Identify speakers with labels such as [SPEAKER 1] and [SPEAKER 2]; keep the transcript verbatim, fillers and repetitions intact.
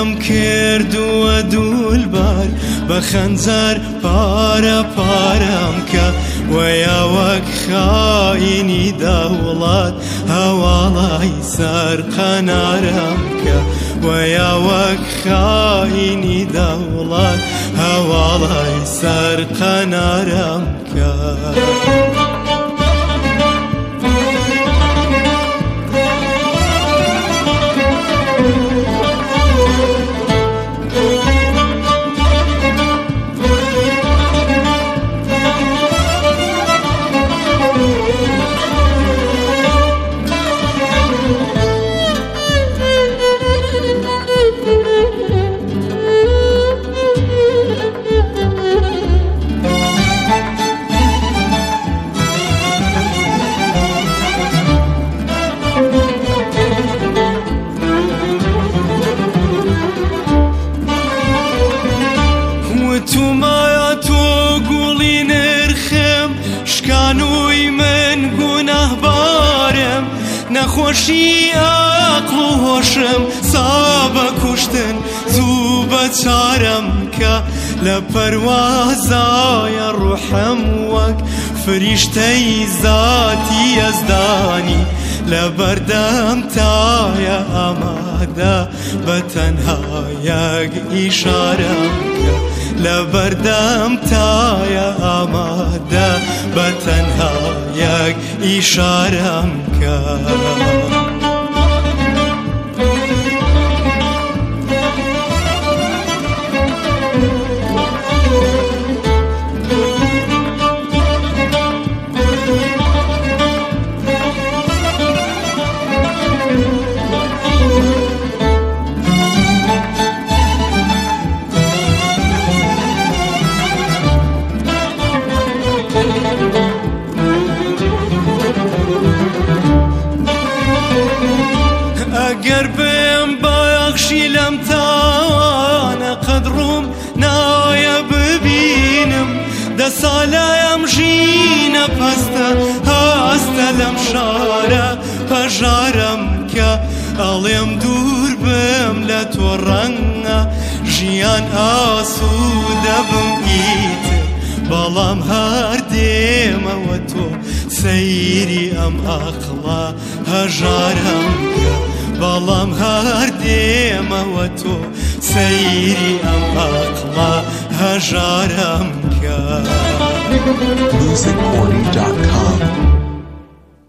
[SPEAKER 1] دڵم کردووە دوولبار بە خەنجەر پارە پارەم کە وەیە وەک خاینی دەوڵات هەواڵای سەر قەنارم کە وەیە وەک خاینی دەوڵات هەواڵای سەر قەنارم کە شکانووی من گونەهبارم نەخۆشی عەقڵ و هۆشم سابە کوشتن زوو بە چارەم کە لە پەروازایە ڕوحم وەک فریشتەی زاتی یەزدانی لە بەردەم تایە ئامادە بە تەنها یەک ئیشارەم کە لە بەردەم تایە ئامادە بە تەنها یەک ئیشارەم کە ئەگەر بێم بەخشی لەم تاوانە قەدڕوم نایە ببینم دە ساڵەیەم ژینە پەستە هەستە لەم شارە هەژارم کە ئەڵێم دوور بم لە تۆ ڕەنگە ژیان ئاسوودە بم ئیتر بەڵام هەر دێمەوە تۆ سەیری ئەم ئەقڵە هەژارم کە بەڵام هەر دێمەوە تۆ سەیری ئەم ئەقڵە هەژارم کە
[SPEAKER 2] music corny dot com